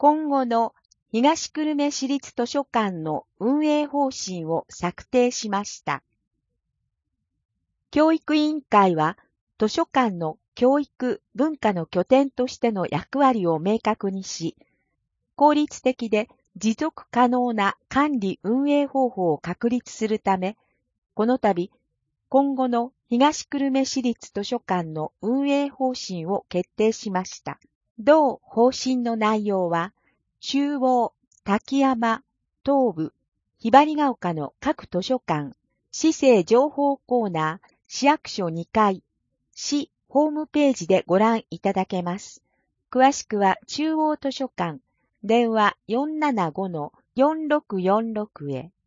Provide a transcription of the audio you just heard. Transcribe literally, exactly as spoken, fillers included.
今後の東久留米市立図書館の運営方針を策定しました。教育委員会は、図書館の教育・文化の拠点としての役割を明確にし、効率的で持続可能な管理運営方法を確立するため、この度、今後の東久留米市立図書館の運営方針を決定しました。同方針の内容は、中央、滝山、東部、ひばりが丘の各図書館、市政情報コーナー、市役所にかい、市ホームページでご覧いただけます。詳しくは中央図書館、電話 よんななごのよんろくよんろく へ。